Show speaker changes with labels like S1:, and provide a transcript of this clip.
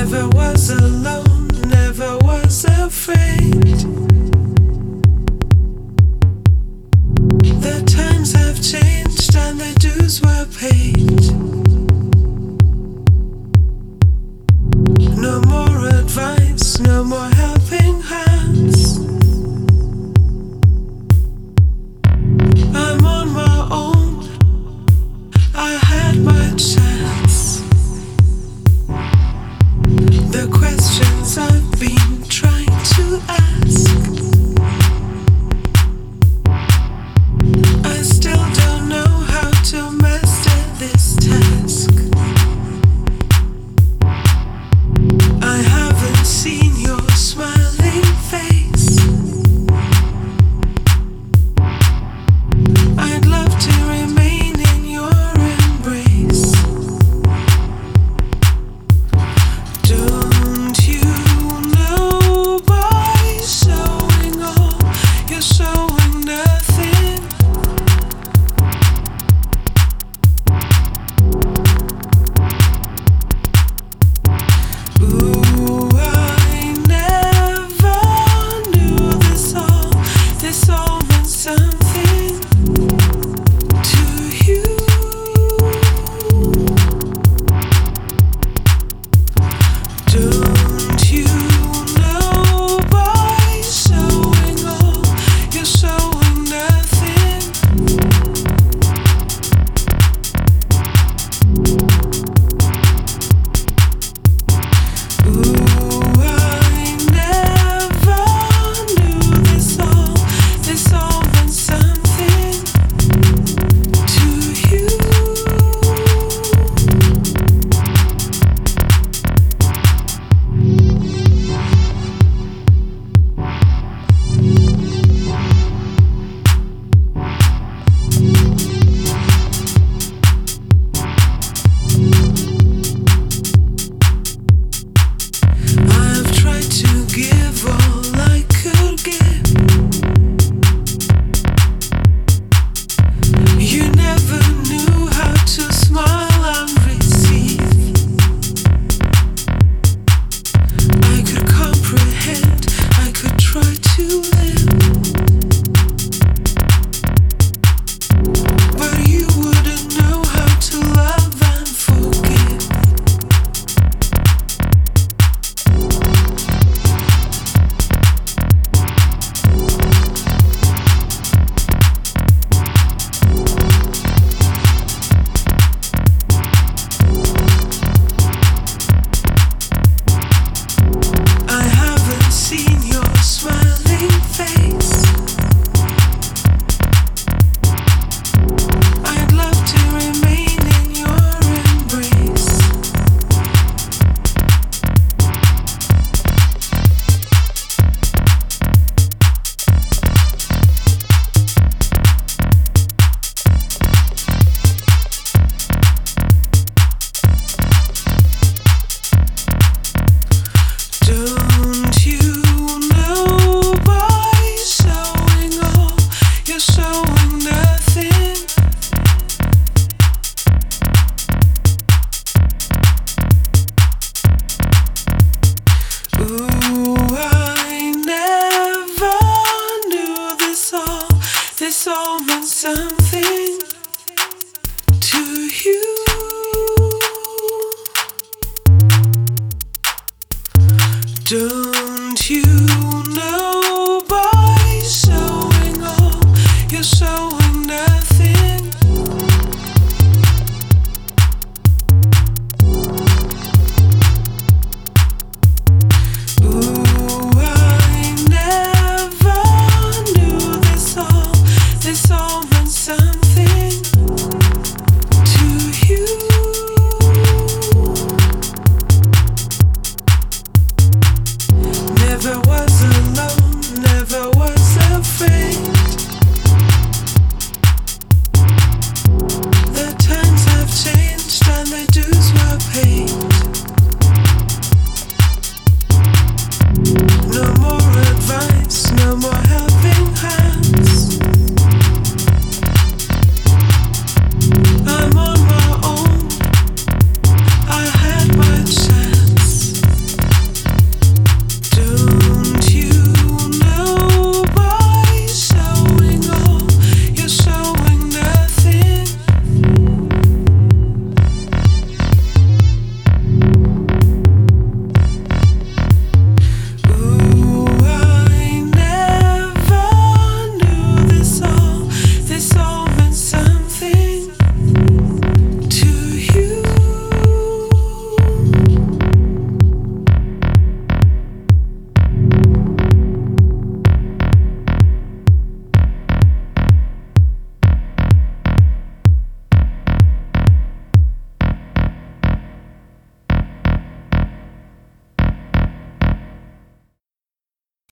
S1: Never was alone, never was afraid. The times have changed and the dues were paid. No more advice, no more helping hands. I'm on my own, I had my chance. The questions I've been trying to ask, I still don't know how to master this task. I haven't seen your smiling face. I'd love to remain in your embrace. Don't you know by showing all, you're showing nothing? Ooh, I never knew this all meant something to you. Don't you know by showing all, you're showing nothing? Ooh, I never knew this all meant something to you. I've tried to give all I could give. You never knew how to smile and receive. I could comprehend, I could try to live, but you wouldn't know how to love and forgive. I haven't seen your smiling face. I'd love to remain in your embrace. Don't you know by showing all, you're showing nothing? Ooh, I never knew this all meant something to you. Don't you